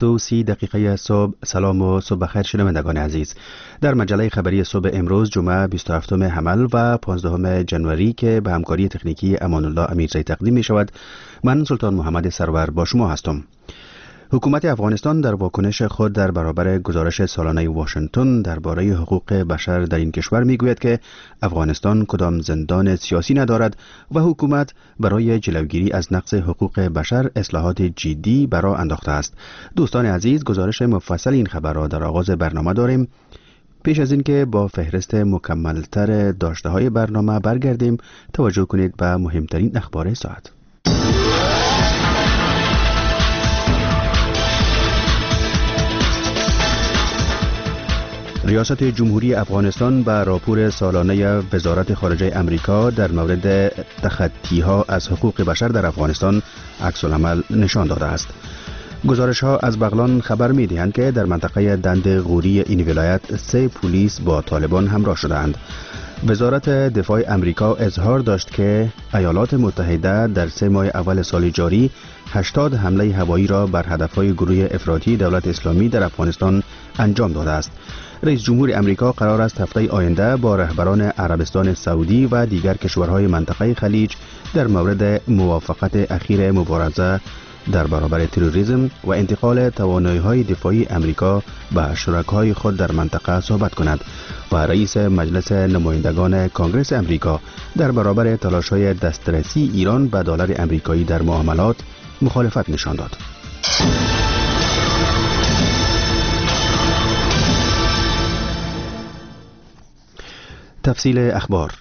7:30 صبح. سلام و صبح بخیر شنوندگان عزیز. در مجله خبری صبح امروز جمعه 27 حمل و 15 جنوری که به همکاری تکنیکی امان الله امیرزی تقدیم می شود، من سلطان محمد سرور با شما هستم. حکومت افغانستان در واکنش خود در برابر گزارش سالانه واشنگتن درباره حقوق بشر در این کشور میگوید که افغانستان کدام زندان سیاسی ندارد و حکومت برای جلوگیری از نقض حقوق بشر اصلاحات جدی برا انداخته است. دوستان عزیز، گزارش مفصل این خبر را در آغاز برنامه داریم. پیش از این که با فهرست مکملتر داشته های برنامه برگردیم، توجه کنید به مهمترین اخبار ساعت. ریاست جمهوری افغانستان به راپور سالانه وزارت خارجه امریکا در مورد تخطی‌ها از حقوق بشر در افغانستان عکس‌العمل نشان داده است. گزارش‌ها از بغلان خبر می‌دهند که در منطقه دند غوری این ولایت 3 پلیس با طالبان همراه شدند. وزارت دفاع امریکا اظهار داشت که ایالات متحده در 3 ماه اول سال جاری 80 حمله هوایی را بر هدف‌های گروه افراطی دولت اسلامی در افغانستان انجام داده است. رئیس جمهور امریکا قرار است هفته آینده با رهبران عربستان سعودی و دیگر کشورهای منطقه خلیج در مورد موافقت اخیر مبارزه در برابر تروریسم و انتقال توانایی‌های دفاعی امریکا به شرکای خود در منطقه صحبت کند و رئیس مجلس نمایندگان کانگرس امریکا در برابر تلاش‌های دسترسی ایران به دلار امریکایی در معاملات مخالفت نشان داد. تفصیل اخبار.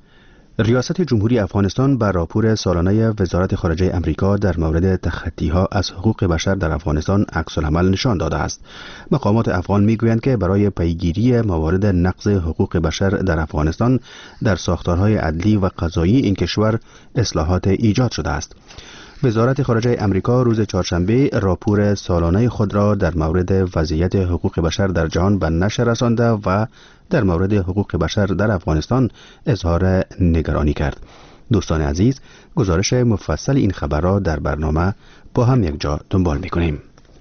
ریاست جمهوری افغانستان بر راپور سالانه وزارت خارجه امریکا در مورد تخطی‌ها از حقوق بشر در افغانستان عکس‌العمل نشان داده است. مقامات افغان میگویند که برای پیگیری موارد نقض حقوق بشر در افغانستان در ساختارهای عدلی و قضایی این کشور اصلاحات ایجاد شده است. وزارت خارجه امریکا روز چهارشنبه راپور سالانه خود را در مورد وضعیت حقوق بشر در جهان به نشر رسانده و در مورد حقوق بشر در افغانستان اظهار نگرانی کرد. دوستان عزیز، گزارش مفصل این خبر را در برنامه با هم یک جا دنبال می‌کنیم.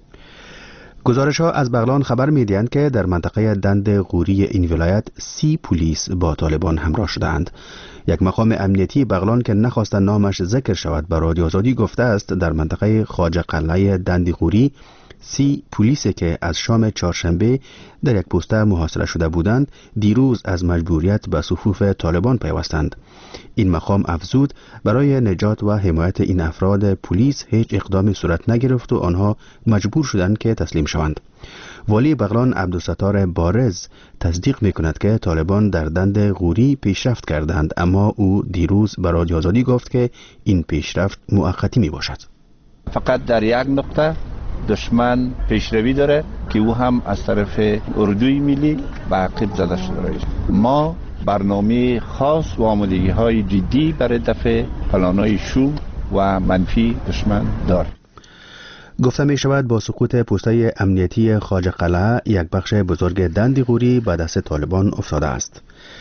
گزارش‌ها از بغلان خبر می‌دهند که در منطقه دند غوری این ولایت 30 پلیس با طالبان همراه شدند. یک مقام امنیتی بغلان که نخواست نامش ذکر شود به رادیو آزادی گفته است در منطقه خواجه قلعه دند غوری 30 پلیسی که از شام چهارشنبه در یک پوسته محاصره شده بودند دیروز از مجبوریت به صفوف طالبان پیوستند. این مقام افزود برای نجات و حمایت این افراد پلیس هیچ اقدامی صورت نگرفت و آنها مجبور شدند که تسلیم شوند. والی بغلان عبدالستار بارز تصدیق می‌کند که طالبان در دند غوری پیشرفت کردند، اما او دیروز به رادیو آزادی گفت که این پیشرفت موقتی میباشد. فقط در یک نقطه دشمن پیشروی داره که او هم از طرف اردوی ملی به عقب زده شده. ما برنامه خاص و آمادگی‌های جدی برای دفع پلان‌های شوم و منفی دشمن داریم. گفته می شود با سقوط پوسته امنیتی خواجه قلعه یک بخش بزرگ دند غوری به دست طالبان افتاده است.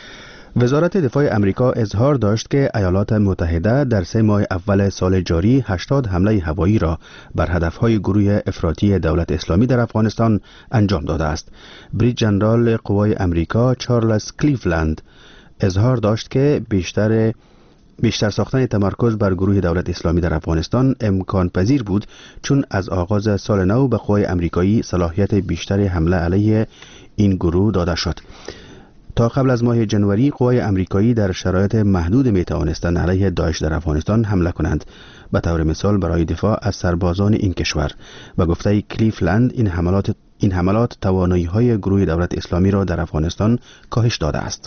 وزارت دفاع امریکا اظهار داشت که ایالات متحده در 3 ماه اول سال جاری 80 حمله هوایی را بر هدفهای گروه افراطی دولت اسلامی در افغانستان انجام داده است. بریج ژنرال قوای امریکا چارلز کلیفلند اظهار داشت که بیشتر ساختن تمرکز بر گروه دولت اسلامی در افغانستان امکان پذیر بود، چون از آغاز سال نو به قوای امریکایی صلاحیت بیشتر حمله علیه این گروه داده شد. تا قبل از ماه جنوری قوای امریکایی در شرایط محدود می توانستند علیه داعش در افغانستان حمله کنند، به طور مثال برای دفاع از سربازان این کشور. و گفته کلیفلند این حملات توانایی‌های گروه دولت اسلامی را در افغانستان کاهش داده است.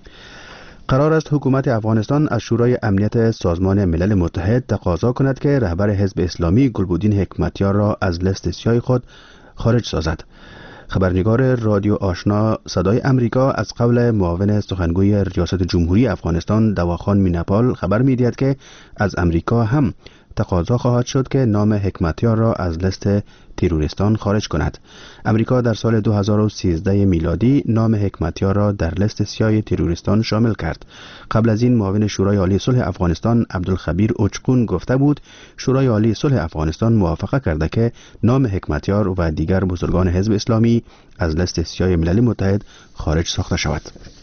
قرار است حکومت افغانستان از شورای امنیت سازمان ملل متحد تقاضا کند که رهبر حزب اسلامی گلبدین حکمتیار را از لیست سیاه خود خارج سازد. خبرنگار رادیو آشنا صدای امریکا از قول معاون سخنگوی ریاست جمهوری افغانستان دواخان میناپال خبر می‌دهد که از امریکا هم تقاضا خواهد شد که نام حکمتیار را از لیست تروریستان خارج کند. امریکا در سال 2013 میلادی نام حکمتیار را در لیست سیاه تروریستان شامل کرد. قبل از این معاون شورای عالی صلح افغانستان عبدالخبیر اوچقون گفته بود شورای عالی صلح افغانستان موافقه کرده که نام حکمتیار و دیگر بزرگان حزب اسلامی از لیست سیاه ملل متحد خارج ساخته شود.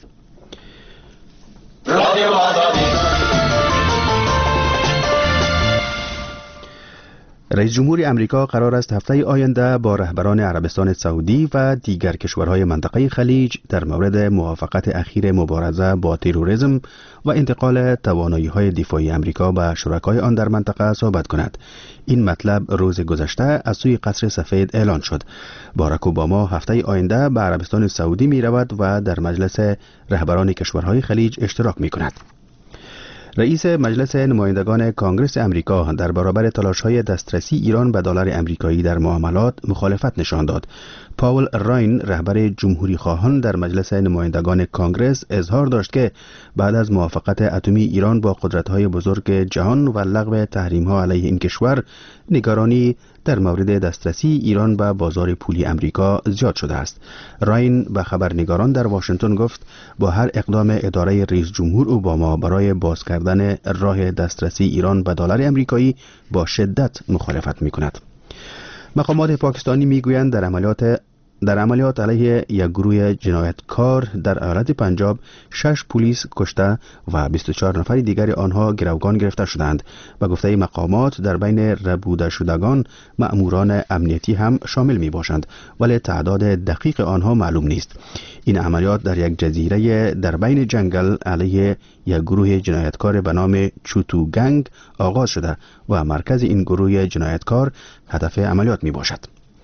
رئیس جمهور امریکا قرار است هفته آینده با رهبران عربستان سعودی و دیگر کشورهای منطقه خلیج در مورد موافقت اخیر مبارزه با تروریسم و انتقال توانایی‌های دفاعی امریکا به شرکای آن در منطقه صحبت کند. این مطلب روز گذشته از سوی قصر سفید اعلان شد. باراک اوباما هفته آینده به عربستان سعودی می رود و در مجلس رهبران کشورهای خلیج اشتراک می کند. رئیس مجلس نمایندگان کانگرس امریکا در برابر تلاش‌های دسترسی ایران به دلار امریکایی در معاملات مخالفت نشان داد. پاول راین رهبر جمهوری خواهان در مجلس نمایندگان کانگرس اظهار داشت که بعد از موافقت اتمی ایران با قدرت‌های بزرگ جهان و لغو تحریم‌ها علیه این کشور، نگرانی در مورد دسترسی ایران به بازار پولی امریکا زیاد شده است. راین به خبرنگاران در واشنگتن گفت با هر اقدام اداره رئیس جمهور اوباما برای باز کردن راه دسترسی ایران به دلار امریکایی با شدت مخالفت می‌کند. مقامات پاکستانی میگویند در عملیات علیه یک گروه جنایتکار در ایالت پنجاب 6 پلیس کشته و 24 نفر دیگر آنها گروگان گرفته شدند. به گفته مقامات در بین ربوده شدگان مأموران امنیتی هم شامل می باشند، ولی تعداد دقیق آنها معلوم نیست. این عملیات در یک جزیره در بین جنگل علیه یک گروه جنایتکار به نام چوتو گنگ آغاز شده و مرکز این گروه جنایتکار هدف عملیات می باشد.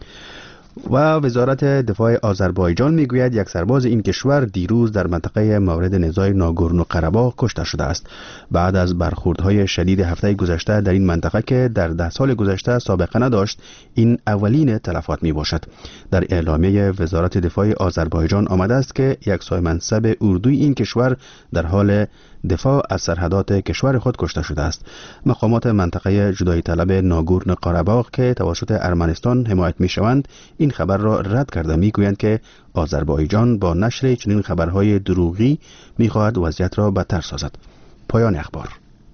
و وزارت دفاع آذربایجان میگوید یک سرباز این کشور دیروز در منطقه مورد نزاع ناگورنو قره‌باغ کشته شده است بعد از برخوردهای شدید هفته گذشته در این منطقه که در 10 سال گذشته سابقه نداشت. این اولین تلفات می باشد. در اعلامیه وزارت دفاع آذربایجان آمده است که یک سایه‌منصب اردوی این کشور در حال دفاع از سرحدات کشور خود کشته شده است. مقامات منطقه جدایی طلب ناگورنو قره‌باغ که توسط ارمنستان حمایت می‌شوند این خبر را رد کرده می‌گویند که آذربایجان با نشر چنین خبرهای دروغی می‌خواهد وضعیت را بدتر سازد. پایان اخبار.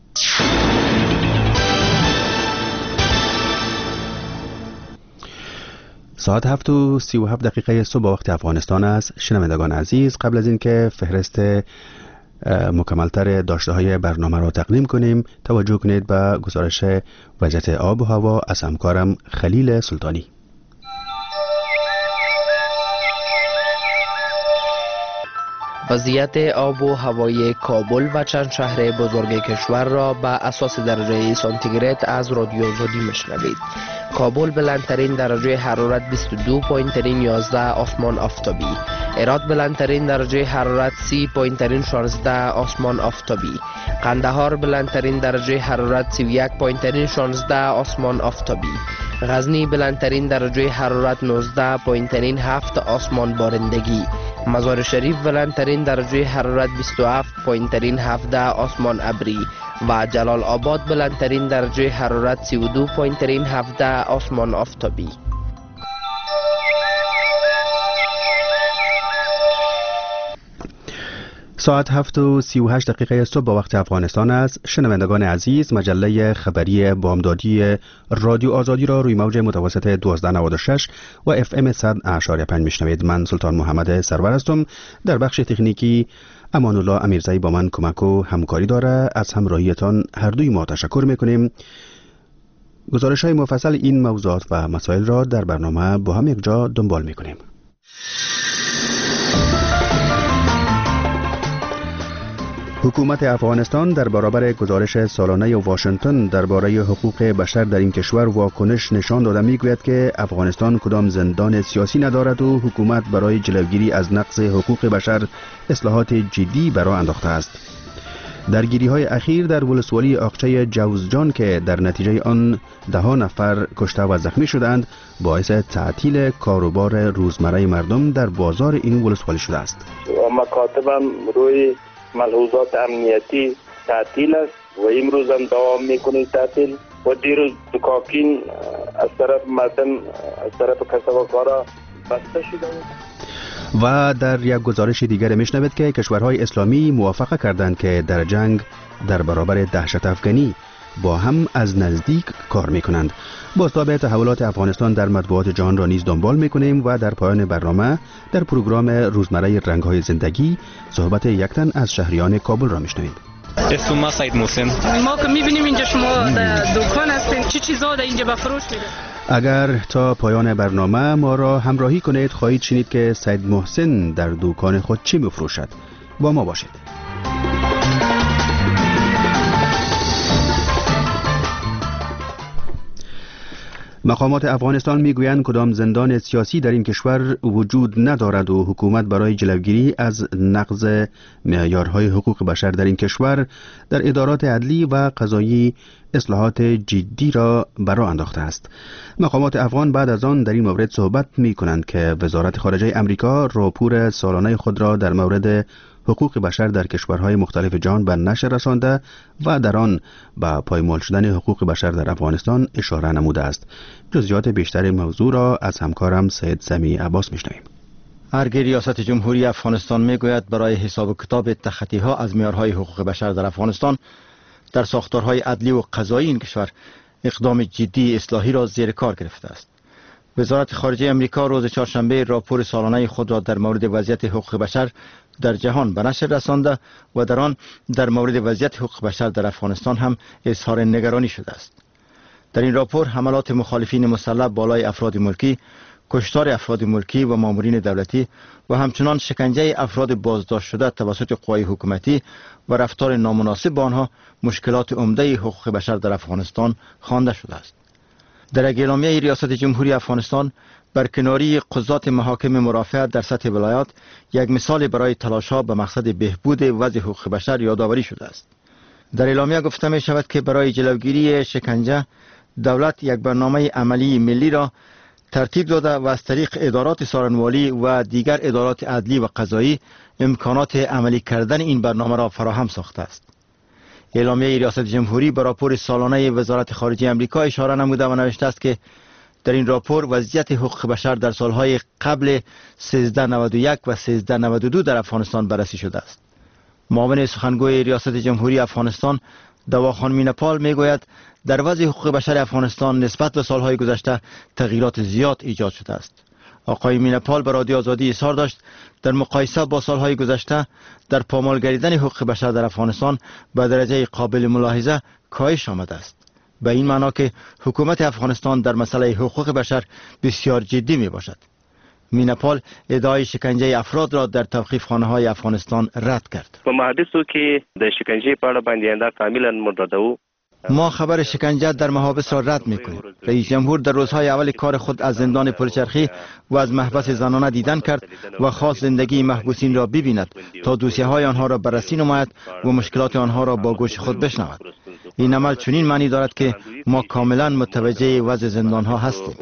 ساعت 7:37 صبح وقت افغانستان است. شنوندگان عزیز، قبل از اینکه فهرست مکملتر داشته های برنامه را تقدیم کنیم، توجه کنید به گزارش وضعیت آب و هوا از همکارم خلیل سلطانی. وضعیت آب و هوای کابل و چند شهر بزرگ کشور را به اساس درجه سانتیگراد از رادیو آزادی میشنوید. کابل بلندترین درجه حرارت 22 پایین ترین 11 آسمان آفتابی. هرات بلندترین درجه حرارت 30 پایین ترین 16 آسمان آفتابی. قندهار بلندترین درجه حرارت 31 پایین ترین 16 آسمان آفتابی. غزنی بلندترین درجه حرارت 19 پایین ترین 7 آسمان بارندگی. مزار شریف بلندترین درجه حرارت 27 پایین ترین 17 آسمان ابری و جلال آباد بلندترین درجه حرارت 32 پایین ترین 17 آسمان آفتابی. ساعت 7:38 صبح با وقت افغانستان است. شنوندگان عزیز، مجله خبری بامدادی رادیو آزادی را روی موج متوسط 1296 و FM 100.5 میشنوید. من سلطان محمد سرور هستم. در بخش تکنیکی امان الله امیرزایی با من کمک و همکاری داره. از همراهیتان هر دوی ما تشکر میکنیم. گزارش های مفصل این موضوعات و مسائل را در برنامه با هم یک جا دنبال میکنیم. حکومت افغانستان در برابر گزارش سالانه واشنگتن درباره حقوق بشر در این کشور واکنش نشان داده میگوید که افغانستان کدام زندان سیاسی ندارد و حکومت برای جلوگیری از نقض حقوق بشر اصلاحات جدی بر راه انداخته است. درگیری های اخیر در ولسوالی آقچه جوزجان که در نتیجه آن 10 نفر کشته و زخمی شدند باعث تعطیل کاروبار روزمره مردم در بازار این ولسوالی شده است. مکاتبم روی ملحوظات امنیتی تعطیل است و امروز هم دوام میکنه تعطیل و دیروز دکاکین از طرف متن از طرف کسبکارا بسته شده و در یک گزارش دیگر میشنوید که کشورهای اسلامی موافقه کردند که در جنگ در برابر دهشت افغانی با هم از نزدیک کار میکنند. بازتاب تحولات افغانستان در مطبوعات جهان را نیز دنبال میکنیم و در پایان برنامه در پروگرام روزمره رنگ‌های زندگی صحبت یک تن از شهریان کابل را میشنوید. اسم ما سید محسن. ما که میبینیم اینجا شما در دکان هستین، چی چیزا در اینجا به فروش میره؟ اگر تا پایان برنامه ما را همراهی کنید خواهید شنید که سید محسن در دکان خود چی میفروشد. با ما باشید. مقامات افغانستان میگویند کدام زندان سیاسی در این کشور وجود ندارد و حکومت برای جلوگیری از نقض معیارهای حقوق بشر در این کشور در ادارات عدلی و قضایی اصلاحات جدی را برا انداخته است. مقامات افغان بعد از آن در این مورد صحبت می کنند که وزارت خارجه امریکا راپور سالانه خود را در مورد حقوق بشر در کشورهای مختلف جهان به نشر رسانده و در آن به پایمال شدن حقوق بشر در افغانستان اشاره نموده است. جزئیات بیشتر موضوع را از همکارم سید سمی عباس میشنویم. ارگ ریاست جمهوری افغانستان میگوید برای حساب و کتاب تخطی ها از معیارهای حقوق بشر در افغانستان در ساختارهای عدلی و قضایی این کشور اقدام جدی اصلاحی را زیر کار گرفته است. وزارت خارجه امریکا روز چهارشنبه راپور سالانه خود را در مورد وضعیت حقوق بشر در جهان به نشر رسانده و در آن در مورد وضعیت حقوق بشر در افغانستان هم اظهار نگرانی شده است. در این راپور حملات مخالفین مسلح بالای افراد ملکی، کشتار افراد ملکی و مامورین دولتی و همچنان شکنجه افراد بازداشت شده توسط قوای حکومتی و رفتار نامناسب با آنها مشکلات عمده حقوق بشر در افغانستان خوانده شده است. در اعلامیه ریاست جمهوری افغانستان برکناری قضات محاکم مرافعه در سطح ولایات یک مثال برای تلاش‌ها به مقصد بهبود وضع حقوق بشر یادآوری شده است. در اعلامیه گفته می شود که برای جلوگیری شکنجه دولت یک برنامه عملی ملی را ترتیب داده و از طریق ادارات سارنوالی و دیگر ادارات عدلی و قضایی امکانات عملی کردن این برنامه را فراهم ساخته است. اعلامیه ریاست جمهوری به راپور سالانه وزارت خارجه امریکا اشاره نموده و نوشته است که در این راپور وضعیت حقوق بشر در سالهای قبل 1391 و 1392 در افغانستان بررسی شده است. معاون سخنگوی ریاست جمهوری افغانستان دواخان مینپال میگوید در وضع حقوق بشر افغانستان نسبت به سالهای گذشته تغییرات زیاد ایجاد شده است. آقای مینپال به رادیو آزادی اظهار داشت در مقایسه با سالهای گذشته در پامال گردیدن حقوق بشر در افغانستان به درجه قابل ملاحظه کاهش آمده است. به این معنا که حکومت افغانستان در مسئله حقوق بشر بسیار جدی می باشد. مینپال ادعای شکنجه افراد را در توقیفخانه‌های افغانستان رد کرد. په محابسو کې د شکنجې په اړه باندې انده کاملا مرددو. ما خبر شکنجه در محابس را رد میکنیم. رئیس جمهور در روزهای اول کار خود از زندان پرچرخی و از محبس زنانه دیدن کرد و خواست زندگی محبوسین را ببیند تا دوسیه‌های آنها را بررسی نماید و مشکلات آنها را با گوش خود بشنود. این عمل چنین معنی دارد که ما کاملا متوجه وضع زندان‌ها هستیم.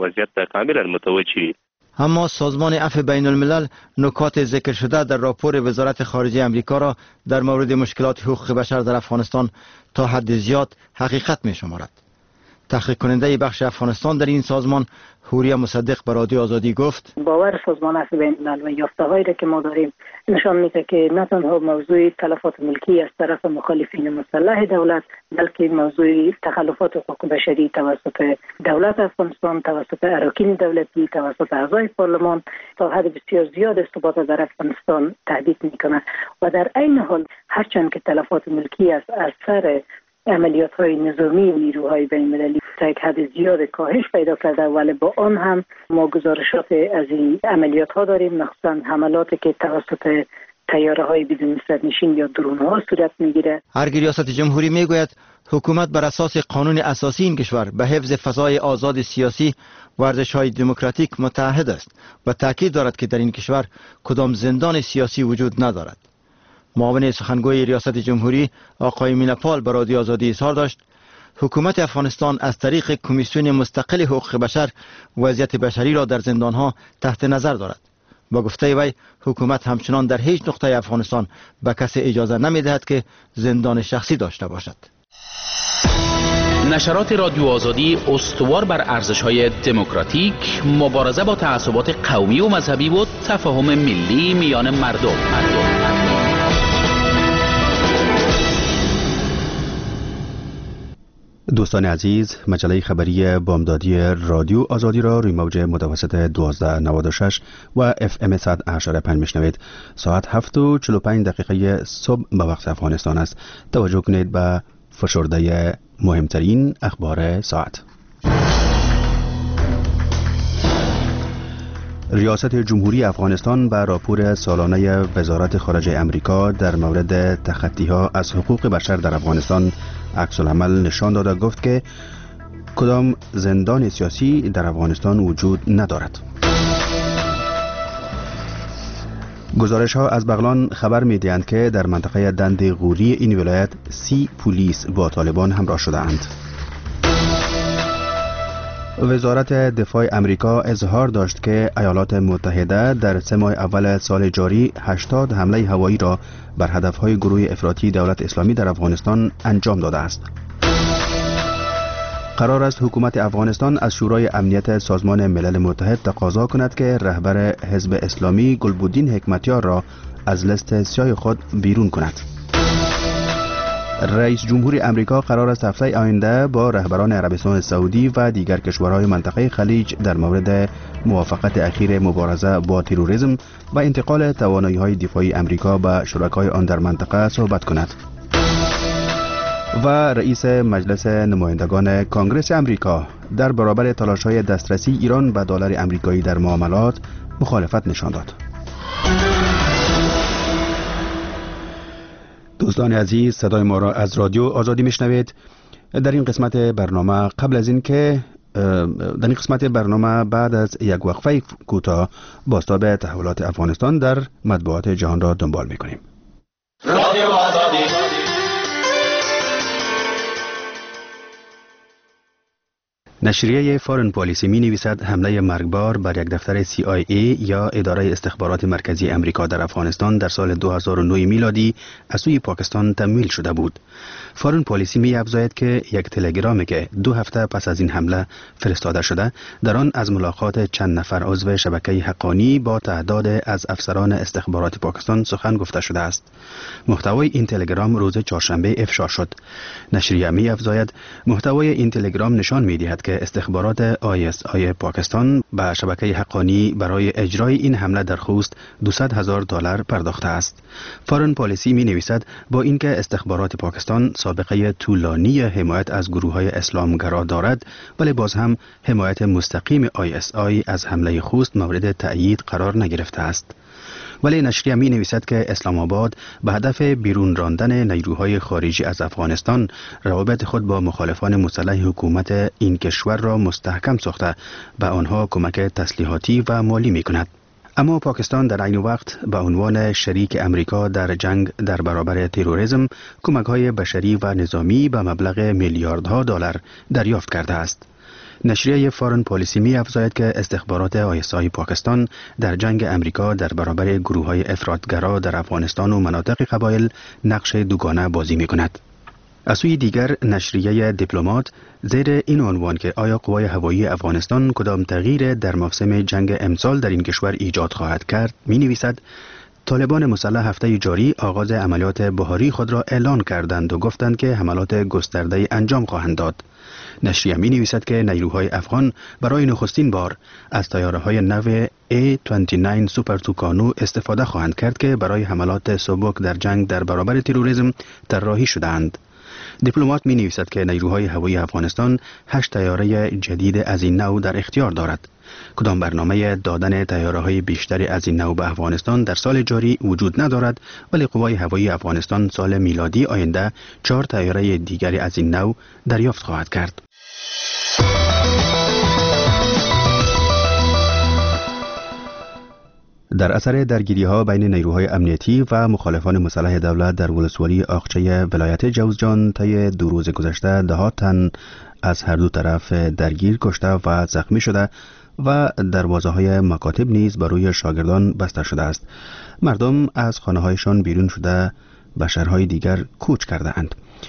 اما سازمان عفو بین الملل نکات ذکر شده در راپور وزارت خارجه امریکا را در مورد مشکلات حقوق بشر در افغانستان تا حد زیاد حقیقت می شمارد. تحقیق کننده بخش افغانستان در این سازمان حوریا مصدق به رادیو آزادی گفت باور سازمان عفو بین الملل و یافته‌هایی را که ما داریم نشان میده که نه تنها موضوع تلفات ملکی از طرف مخالفین مسلح دولت بلکه موضوع تخلفات حقوق بشری توسط دولت افغانستان، توسط اراکین دولتی، توسط اعضای پارلمان تا حد بسیار زیاد استباده در افغانستان تهدید میکنه و در عین حال هرچند که تلفات ملکی از اثر عملیات‌های نظامی و نیروهای بین‌المللی تا یک حد زیاد کاهش پیدا کرده ولی با آن هم ما گزارشات از این عملیات‌ها داریم، مخصوصاً حملاتی که توسط طیاره‌های بدون سرنشین یا درون‌ها صورت می‌گیره. ارگ ریاست جمهوری میگوید حکومت بر اساس قانون اساسی این کشور به حفظ فضای آزاد سیاسی و ارزش‌های دموکراتیک متعهد است و تاکید دارد که در این کشور کدام زندان سیاسی وجود ندارد. معاون سخنگوی ریاست جمهوری آقای مینپال به رادیو آزادی اظهار داشت حکومت افغانستان از طریق کمیسیون مستقل حقوق بشر وضعیت بشری را در زندانها تحت نظر دارد. با گفته وی حکومت همچنان در هیچ نقطه افغانستان به کسی اجازه نمی‌دهد که زندان شخصی داشته باشد. نشرات رادیو آزادی استوار بر ارزش‌های دموکراتیک، مبارزه با تعصبات قومی و مذهبی و تفاهم ملی میان مردم. دوستان عزیز، مجله خبری بامدادی رادیو آزادی را روی موج متوسط 1296 و FM 100.5 میشنوید. ساعت 7:45 صبح به وقت افغانستان است. توجه کنید به فشرده مهمترین اخبار ساعت. ریاست جمهوری افغانستان به راپور سالانه وزارت خارجه امریکا در مورد تخطی‌ها از حقوق بشر در افغانستان عکس‌العمل نشان داده گفت که کدام زندان سیاسی در افغانستان وجود ندارد. گزارش‌ها از بغلان خبر می‌دهند که در منطقه دند غوری این ولایت 30 پلیس با طالبان همراه شده‌اند. وزارت دفاع امریکا اظهار داشت که ایالات متحده در 3 ماه اول سال جاری 80 حمله هوایی را بر هدف‌های گروه افراطی دولت اسلامی در افغانستان انجام داده است. قرار است حکومت افغانستان از شورای امنیت سازمان ملل متحد تقاضا کند که رهبر حزب اسلامی گلبودین حکمتیار را از لیست سیاه خود بیرون کند. رئیس جمهور امریکا قرار است هفته آینده با رهبران عربستان سعودی و دیگر کشورهای منطقه خلیج در مورد موافقت اخیر مبارزه با تروریسم و انتقال توانایی‌های دفاعی امریکا به شرکای آن در منطقه صحبت کند. و رئیس مجلس نمایندگان کانگرس امریکا در برابر تلاش‌های دسترسی ایران به دلار امریکایی در معاملات مخالفت نشان داد. دوستان عزیز، صدای ما را از رادیو آزادی میشنوید. در این قسمت برنامه بعد از یک وقفه کوتاه بازتاب تحولات افغانستان در مطبوعات جهان را دنبال میکنیم. رادیو آزادی. نشریه فارن پالیسی می نویسد حمله مرگبار بر یک دفتر CIA یا اداره استخبارات مرکزی امریکا در افغانستان در سال 2009 میلادی از سوی پاکستان تمویل شده بود. فارن پالیسی می افزاید که یک تلگرامی که 2 هفته پس از این حمله فرستاده شده در آن از ملاقات چند نفر عضو شبکه حقانی با تعداد از افسران استخبارات پاکستان سخن گفته شده است. محتوای این تلگرام روز چهارشنبه افشا شد. نشریه می افزاید محتوای این تلگرام نشان می دهد که استخبارات ISI پاکستان به شبکه حقانی برای اجرای این حمله درخواست $200,000 پرداخته است. فارن پالیسی می نویسد با اینکه استخبارات پاکستان سابقه طولانی حمایت از گروه‌های اسلامگرا دارد، ولی باز هم حمایت مستقیم ISI از حمله خوست مورد تأیید قرار نگرفته است. ولی نشریه می نویسد که اسلام آباد به هدف بیرون راندن نیروهای خارجی از افغانستان روابط خود با مخالفان مسلح حکومت این کشور را مستحکم ساخته به آنها کمک تسلیحاتی و مالی می کند. اما پاکستان در عین وقت به عنوان شریک امریکا در جنگ در برابر تروریسم کمک‌های بشری و نظامی به مبلغ میلیاردها دلار دریافت کرده است. نشریه فارن پالیسی می افزاید که استخبارات ISI پاکستان در جنگ امریکا در برابر گروه‌های افراطگرا در افغانستان و مناطق قبایل نقش دوگانه بازی می کند. از سوی دیگر نشریه دیپلمات زیر این عنوان که آیا قوای هوایی افغانستان کدام تغییر در موسم جنگ امسال در این کشور ایجاد خواهد کرد می نویسد طالبان مسلح هفته جاری آغاز عملیات بهاری خود را اعلان کردند و گفتند که حملات گسترده انجام خواهند داد. نشریه می نویسد که نیروهای افغان برای نخستین بار از طیاره‌های نو A-29 سوپر توکانو استفاده خواهند کرد که برای حملات سبک در جنگ در برابر تروریسم طراحی شده‌اند. دیپلمات می نویسد که نیروهای هوایی افغانستان 8 طیاره جدید از این نوع در اختیار دارد. کدام برنامه دادن طیاره‌های بیشتری از این نوع به افغانستان در سال جاری وجود ندارد، ولی قوای هوایی افغانستان سال میلادی آینده 4 طیاره دیگری از این نوع دریافت خواهد کرد. در اثر درگیری‌ها بین نیروهای امنیتی و مخالفان مسلح دولت در ولسوالی آقچه ولایت جوزجان طی 2 روز گذشته 10 تن از هر دو طرف درگیر کشته و زخمی شده و دروازه‌های مکاتب نیز بر روی شاگردان بسته شده است. مردم از خانه‌هایشان بیرون شده به شهرهای دیگر کوچ کرده اند.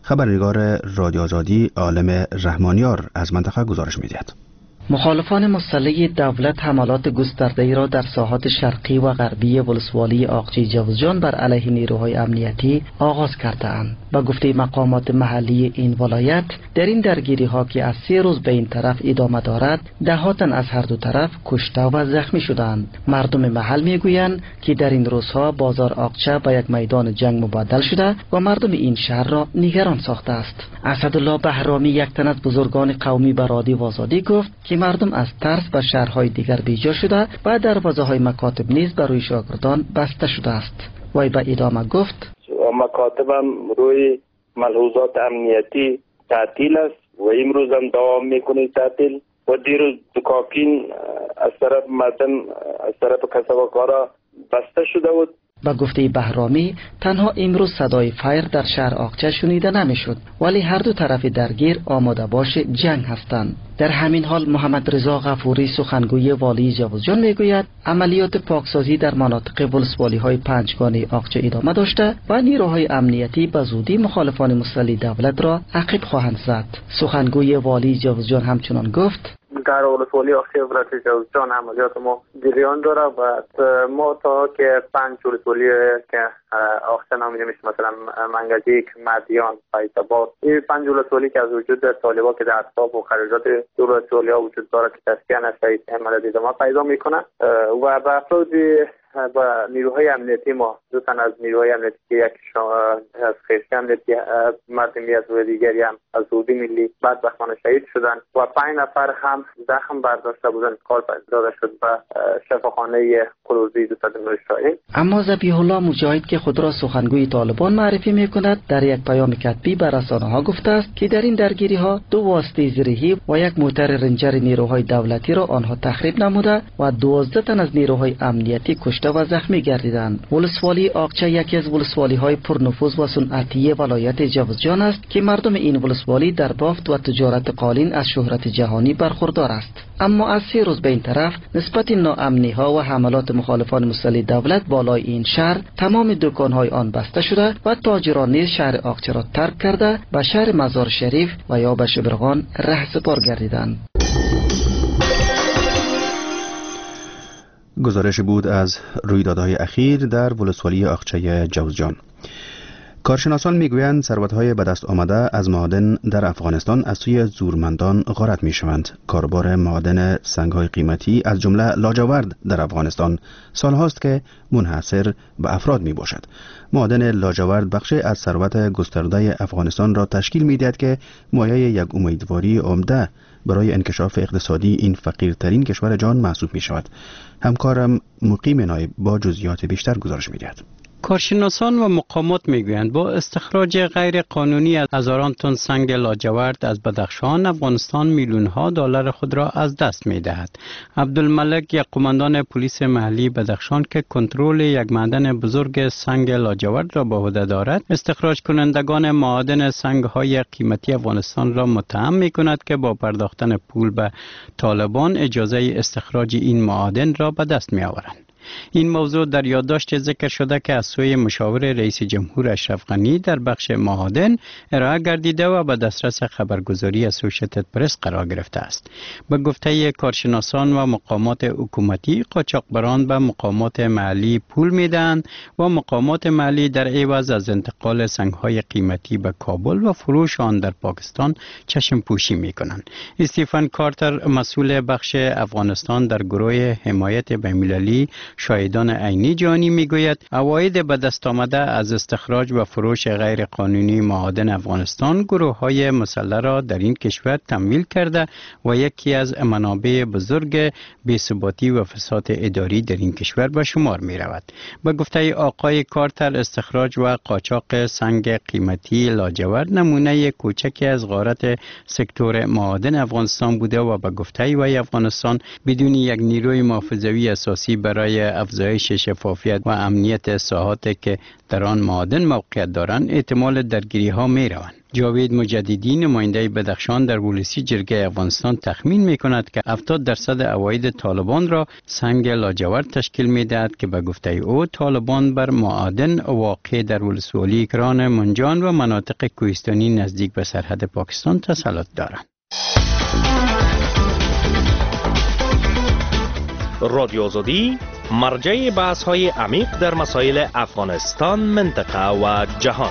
خبرنگار رادیو آزادی عالم رحمانیار از منطقه گزارش می‌دهد. مخالفان مسلح دولت حملات گسترده‌ای را در ساحات شرقی و غربی ولسوالی آقچی جوزجان بر علیه نیروهای امنیتی آغاز کرده‌اند. با گفته مقامات محلی این ولایت، در این درگیری‌ها که از 3 روز به این طرف ادامه دارد، ده‌ها تن از هر دو طرف کشته و زخمی شدند. مردم محل می‌گویند که در این روزها بازار آقچه به یک میدان جنگ مبدل شده و مردم این شهر را نگران ساخته است. اسدالله بهرامی، یک تن از بزرگان قومی به رادیو آزادی گفت که مردم از ترس به شهرهای دیگر بیجا شده و دروازه‌های مکاتب نیز بر روی شاگردان بسته شده است. وی به ادامه گفت: مکاتب هم روی ملحوظات امنیتی تعطیل است و امروز هم دوام میکنه تعطیل و دیروز دکاکین از طرف مردم از طرف کسبکارا بسته شده بود. با گفته بهرامی، تنها امروز صدای فایر در شهر آقچه شنیده نمیشد، ولی هر دو طرف درگیر آماده باش جنگ هستند. در همین حال محمد رضا غفوری، سخنگوی والی جوزجان، میگوید عملیات پاکسازی در مناطق ولسوالی‌های پنجگانه آقچه ادامه داشته و نیروهای امنیتی به زودی مخالفان مسلح دولت را عقب خواهند زد. سخنگوی والی جوزجان همچنان گفت: در ولسوالی آقچه ولایت جوزجان عملیات ما جریان داره و ما تا که 5 ولسوالی که آقچه نامیده میشه، مثلا منگجیک، مدیان، فیض‌آباد، این 5 ولسوالی که از وجود طالبان که در اطراف و خارجات دور ولسوالی ها وجود داره که تسکین از شهید عملیات ادامه پیدا میکنه و به افراد با نیروهای امنیتی ما، 2 تن از نیروهای امنیتی که یک از خیرشی امنیتی مردمی از و دیگری هم از حدود ملی بدبختانه شهید شدن و 5 نفر هم زخم برداشته بودن، کار داده شد و شفاخانه قلوزی 209 شاهین. اما ذبیح الله مجاهد که خود را سخنگوی طالبان معرفی میکند، در یک پیام کتبی به رسانه‌ها گفته است که در این درگیری ها 2 واسطه زرهی و 1 موتر رنجر نیروهای دولتی را آنها تخریب نموده و 12 تن از نیروهای امنیتی کشته و زخمی گردیدند. ولسوالی آقچه یکی از ولسوالی‌های پرنفوذ و صنعتی ولایت جوزجان است که مردم این ولسوالی در بافت و تجارت قالین از شهرت جهانی برخوردار است. اما از 3 روز به این طرف نسبت ناامنی‌ها و حملات مخالفان مسلح دولت بالای این شهر، تمام دکان‌های آن بسته شده و تاجران نیز شهر آقچه را ترک کرده به شهر مزار شریف و یا به شبرغان رهسپار گردیدند. گزارش بود از رویدادهای اخیر در ولسوالی آقچه جوزجان. کارشناسان میگویند ثروت‌های به دست آمده از معادن در افغانستان از سوی زورمندان غارت می‌شوند. کاربار معادن سنگ‌های قیمتی از جمله لاجورد در افغانستان سال‌هاست که منحصر به افراد میباشد. معادن لاجورد بخشی از ثروت گسترده افغانستان را تشکیل می‌دهد که مایه یک امیدواری عمده برای انکشاف اقتصادی این فقیرترین کشور جهان محسوب می‌شود. همکارم مقیم نایب با جزئیات بیشتر گزارش می‌دهد. کارشناسان و مقامات میگویند با استخراج غیر قانونی از هزاران تن سنگ لاجورد از بدخشان، افغانستان میلیون‌ها دلار خود را از دست می‌دهد. عبدالملک، یک قماندان پلیس محلی بدخشان که کنترل یک معدن بزرگ سنگ لاجورد را به عهده دارد، استخراج کنندگان معادن سنگ‌های قیمتی افغانستان را متهم می‌کند که با پرداختن پول به طالبان اجازه استخراج این معادن را به دست می‌آورند. این موضوع در یادداشت ذکر شده که از سوی مشاور رئیس جمهور اشرف غنی در بخش معادن ارائه گردیده و به دسترس خبرگزاری اسوشیتد پرس قرار گرفته است. به گفته کارشناسان و مقامات حکومتی، قاچاقبران به مقامات محلی پول میدهند و مقامات محلی در عوض از انتقال سنگ‌های قیمتی به کابل و فروش آن در پاکستان چشم پوشی میکنند. استیفن کارتر، مسئول بخش افغانستان در گروه حمایت بین‌المللی شاهدان عینی جهانی میگوید عواید به دست آمده از استخراج و فروش غیر قانونی معادن افغانستان گروه‌های مسلح را در این کشور تمویل کرده و یکی از منابع بزرگ بی‌ثباتی و فساد اداری در این کشور به شمار می رود. به گفته آقای کارتر، استخراج و قاچاق سنگ قیمتی لاجورد نمونه کوچکی از غارت سکتور معادن افغانستان بوده و به گفته وی افغانستان بدون یک نیروی محافظوی اساسی برای افزایش شفافیت و امنیت ساحاتی که در آن معادن موقعیت دارند احتمال درگیری ها می روند. جاوید مجددی نماینده بدخشان در پلیسی جرگه افغانستان تخمین می کند که 70% عواید طالبان را سنگ لاجورد تشکیل می دهد که به گفته او طالبان بر معادن واقع در ولسوالی کران منجان و مناطق کوهستانی نزدیک به سرحد پاکستان تسلط دارند. رادیو آزادی مرجع بحث های عمیق در مسائل افغانستان، منطقه و جهان.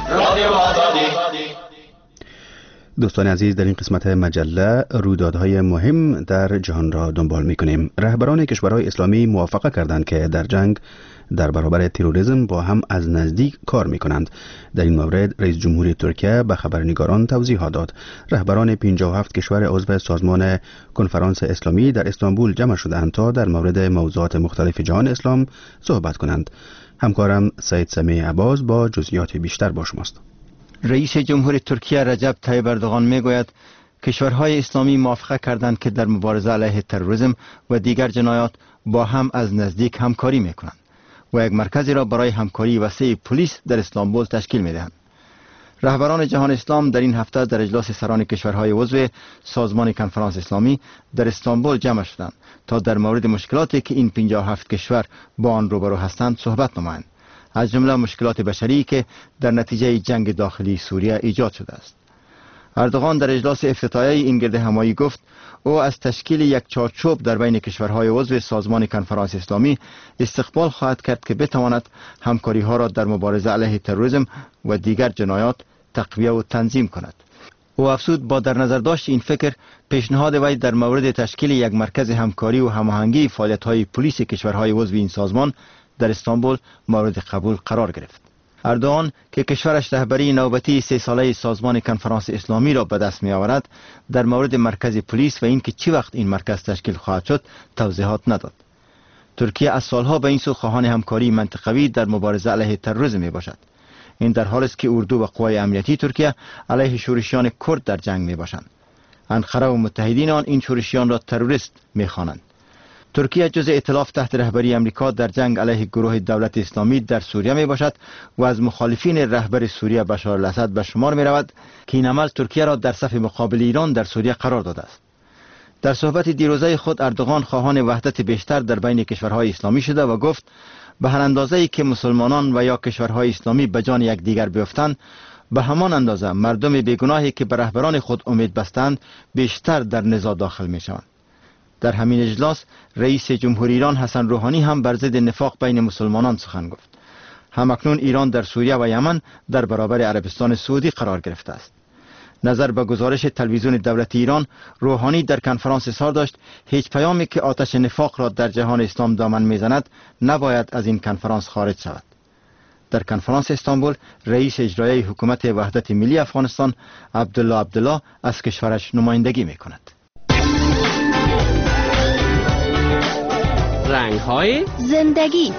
دوستان عزیز، در این قسمت مجله رویدادهای مهم در جهان را دنبال می‌کنیم. رهبران کشورهای اسلامی موافقه کردند که در جنگ در برابر تروریسم با هم از نزدیک کار می‌کنند. در این مورد رئیس جمهوری ترکیه به خبرنگاران توضیحات داد. رهبران 57 کشور عضو سازمان کنفرانس اسلامی در استانبول جمع شدند تا در مورد موضوعات مختلف جهان اسلام صحبت کنند. همکارم سید سمیع عباس با جزئیات بیشتر با شماست. رئیس جمهور ترکیه رجب طیب اردوغان میگوید کشورهای اسلامی موافقه کردند که در مبارزه علیه تروریسم و دیگر جنایات با هم از نزدیک همکاری میکنند و یک مرکزی را برای همکاری وسیع پلیس در استانبول تشکیل میدهند. رهبران جهان اسلام در این هفته در اجلاس سران کشورهای عضو سازمان کنفرانس اسلامی در استانبول جمع شدند تا در مورد مشکلاتی که این 57 کشور با آن روبرو هستند صحبت نمایند، از جمله مشکلات بشری که در نتیجه جنگ داخلی سوریه ایجاد شده است. اردوغان در اجلاس افتتاحیه این گرد همایی گفت او از تشکیل یک چارچوب در بین کشورهای عضو سازمان کنفرانس اسلامی استقبال خواهد کرد که بتواند همکاری ها را در مبارزه علیه تروریسم و دیگر جنایات تقویه و تنظیم کند. او افزود با در نظر داشت این فکر پیشنهاد وی در مورد تشکیل یک مرکز همکاری و هماهنگی فعالیت‌های پلیس کشورهای عضو این سازمان در استانبول مورد قبول قرار گرفت. اردوغان که کشورش رهبری نوبتی 3 ساله سازمان کنفرانس اسلامی را به دست می آورد، در مورد مرکز پلیس و اینکه چه وقت این مرکز تشکیل خواهد شد توضیحات نداد. ترکیه از سالها به این سو خواهان همکاری منطقوی در مبارزه علیه تروریسم می باشد. این در حالی است که اردو و قوای امنیتی ترکیه علیه شورشیان کرد در جنگ می باشند. انقره و متحدین آن این شورشیان را تروریست می خوانند. ترکیه جزء ائتلاف تحت رهبری امریکا در جنگ علیه گروه دولت اسلامی در سوریه می باشد و از مخالفین رهبر سوریه بشار الاسد به شمار می رود که این عمل ترکیه را در صف مقابل ایران در سوریه قرار داده است. در صحبت دیروزه خود اردوغان خواهان وحدت بیشتر در بین کشورهای اسلامی شده و گفت به هر اندازه‌ای که مسلمانان و یا کشورهای اسلامی به جان یکدیگر بیفتند، به همان اندازه مردم بیگناهی که به رهبران خود امید بستند بیشتر در نزاع داخل می شوند. در همین اجلاس رئیس جمهوری ایران حسن روحانی هم بر ضد نفاق بین مسلمانان سخن گفت. همکنون ایران در سوریه و یمن در برابر عربستان سعودی قرار گرفته است. نظر به گزارش تلویزیون دولتی ایران، روحانی در کنفرانس اظهار داشت هیچ پیامی که آتش نفاق را در جهان اسلام دامن میزند نباید از این کنفرانس خارج شود. در کنفرانس استانبول رئیس اجرایی حکومت وحدت ملی افغانستان عبدالله از کشورش نمایندگی میکند. رنگ‌های زندگی.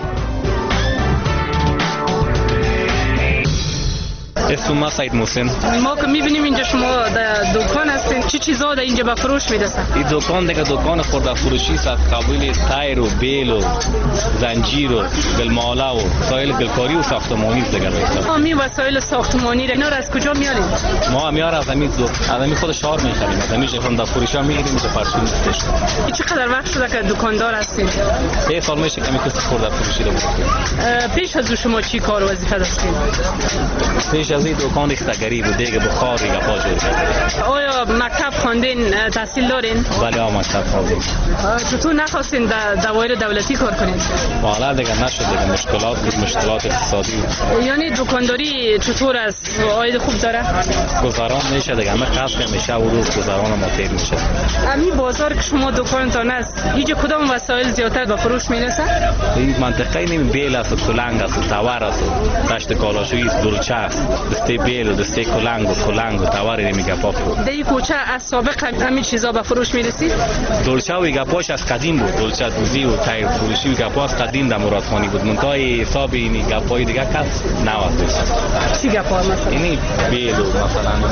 اسم ما سید محسن. ما که می‌بینیم اینجا شما در دکان هستین، چی چیزا در اینجا به فروش میرسه؟ این دکان دیگه دکان خورده فروشی است، قبول تایر و بیل و زنجیر و گلماله و وسایل گلکاری و ساختمانی دیگه میشه. همین وسایل ساختمانی اینا را از کجا میارین؟ ما میار از همین خود شهر میخریم، از همین خونده فروشی میگیریم اینجا پرچون می‌فروش. چقدر وقت شده که دکاندار هستین؟ 3 سال میشه که میکوست خورده فروشی رو می‌کنیم. پیش از شما چی کار و وظیفه داشتین؟ پیش از این دکان استگری بود دیگه بخار دیگه پاجور. آیا مکتب خواندین، تحصیل دارین؟ بله مکتب خواندیم. چطور نخواستین در دوایر دولتی کار کنین؟ والا دیگه نشد دیگه، مشکلات اقتصادی. یعنی دکانداری چطور است؟ عاید خوب داره؟ گذران میشه دیگه، همه قصد میشه و روز گذران ما تیر میشه. همین بازار که شما دکانتان است، اینجا کدام وسایل زیادتر به فروش میرسه؟ این منطقه نیم بیل است، کلنگ است، تاور است، دشت کالاشویی است، دلچه است، دسته بیل و دسته کلنگ و تاور نمیگه پاپ. در این کوچه از سابق همین چیزا به فروش میرسید؟ دلچه و گپاش از قدیم بود، دلچه دوزی و تایر فروشی و گپاش قدیم در مرادخانی بود. منتهای حساب این گپای دیگه کس نواد. چی گپا مثلا؟ اینی بیل و مثلا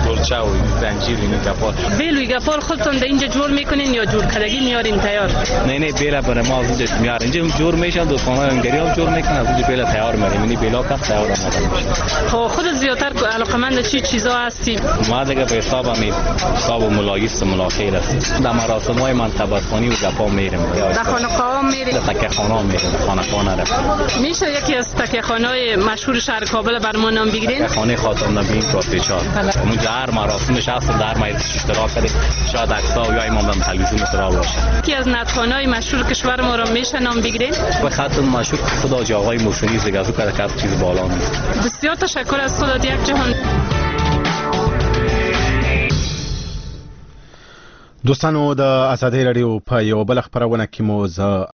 دولچه و زنجیر این گپار. بیل و گپار خودتون در اینجا جور میکنین یا جور کردگی میارین تیار؟ نه بیل برای ما از اینجا میارن. اینجا جور میشن، دوستانای انگاری هم جور میکنن، از اینجا بیل تیار میاریم. یعنی بیلا کم تیار آماده میشه. خب خودت زیادتر علاقمند چی چیزا هستی؟ ما دیگه به حساب ملایس و ملاخیر است. در مراسم‌های منتبت‌خوانی و گپا میریم. در خانقاه‌ها میریم. در تکیه‌خانه‌ها میریم. خانه‌خانه را. میشه یکی از تکیه‌خانه‌های مشهور شهر کابل بر ما نام بگیرین؟ خانه خاتم نبیین کاسه اونجا هر مراسمش هست، در مجلس اشتراک کرده، شاید عکس‌ها یا امام هم تلویزیون سرا باشه. یکی از نطخوان‌های مشهور کشور ما را میشه نام بگیرین؟ و خاتم مشهور خدا حاجی آقای موسوی زگازو کرده که چیز بالا نیست. بسیار تشکر از خودت یک جهان. دوستانو د ازادۍ رادیو په یو بل خبرونه کې مو